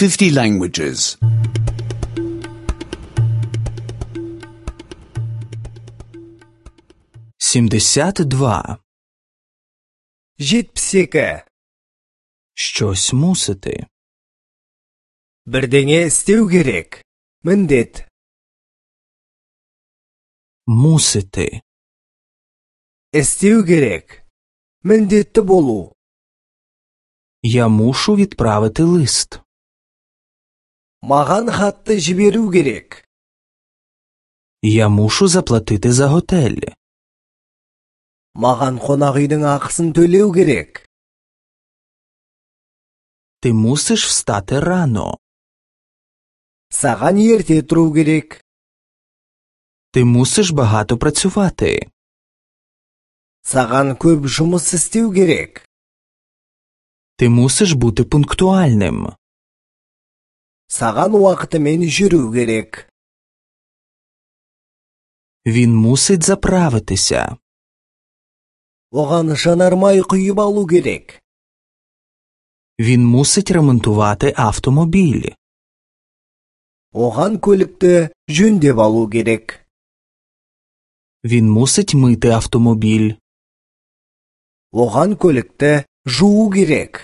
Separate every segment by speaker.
Speaker 1: 50 languages.
Speaker 2: 72.
Speaker 3: 72.
Speaker 2: Щось мусити.
Speaker 3: Бірдеңе істеу керек. Міндет.
Speaker 2: Мусити.
Speaker 3: Істеу керек. Міндетті болу.
Speaker 2: Я мушу відправити лист.
Speaker 3: Маған хатты жіберу керек.
Speaker 2: Я мушу заплатити за готель.
Speaker 3: Маған қонақ үйдің ақысын төлеу керек.
Speaker 2: Ти мусиш встати рано.
Speaker 3: Саған ерте тұру керек.
Speaker 2: Ти мусиш багато працювати.
Speaker 3: Саған көп жұмыс істеу керек.
Speaker 2: Ти мусиш бути пунктуальним.
Speaker 3: Саған уақытымен жүру керек.
Speaker 2: Він мусить заправитися.
Speaker 3: Оған жанармай құйып алу керек.
Speaker 2: Він мусить ремонтувати автомобіль.
Speaker 3: Оған көлікті жөндеп алу керек.
Speaker 2: Він мусить мити автомобіль.
Speaker 3: Оған көлікті жуу керек.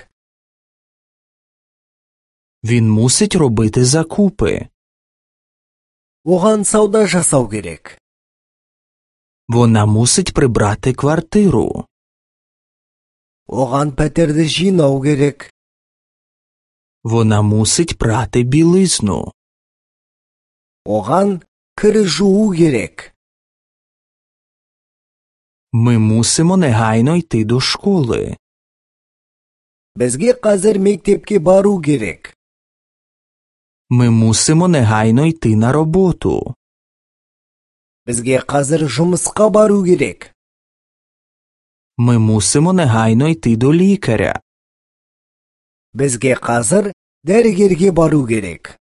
Speaker 2: Він мусить робити закупи.
Speaker 3: Оған сауда жасау керек.
Speaker 2: Вона мусить прибрати квартиру.
Speaker 3: Оған пәтерді жинау керек.
Speaker 2: Вона мусить прати білизну.
Speaker 3: Оған кір жуу керек.
Speaker 2: Ми мусимо негайно йти до школи.
Speaker 3: Бізге қазір мектепке бару керек.
Speaker 2: Ми мусимо негайно йти на роботу.
Speaker 3: Бізге қазір жұмысқа бару керек.
Speaker 2: Ми мусимо негайно йти до лікаря.
Speaker 3: Бізге қазір дәрігерге бару керек.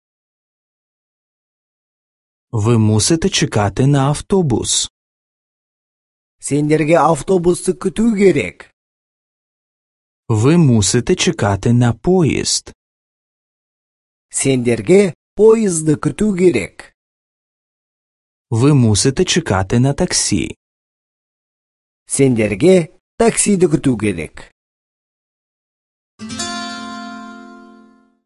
Speaker 2: Ви мусите чекати на автобус.
Speaker 3: Сендерге автобусты күту керек.
Speaker 2: Ви мусите чекати на поїзд.
Speaker 3: Сендерге поїзды күту керек.
Speaker 2: Ви мусите чекати на таксі.
Speaker 3: Сендерге таксиді күту керек.